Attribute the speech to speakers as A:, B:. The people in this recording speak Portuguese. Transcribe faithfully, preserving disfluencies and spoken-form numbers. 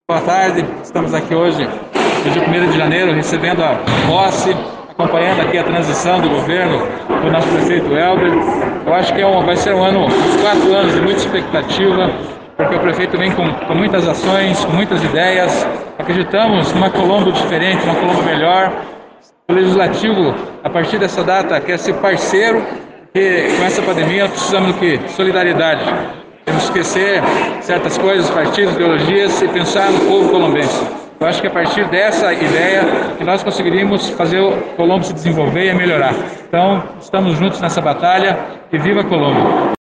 A: Boa tarde, estamos aqui hoje, no dia primeiro de janeiro, recebendo a posse, acompanhando aqui a transição do governo do nosso prefeito Helder. Eu acho que é um, vai ser um ano, uns quatro anos de muita expectativa, porque o prefeito vem com, com muitas ações, com muitas ideias. Acreditamos numa Colombo diferente, uma Colombo melhor. O Legislativo, a partir dessa data, quer ser parceiro, porque com essa pandemia precisamos do quê? Solidariedade. Temos que esquecer certas coisas, partidos, ideologias e pensar no povo colombense. Eu acho que a partir dessa ideia que nós conseguiríamos fazer o Colombo se desenvolver e melhorar. Então, estamos juntos nessa batalha e viva Colombo!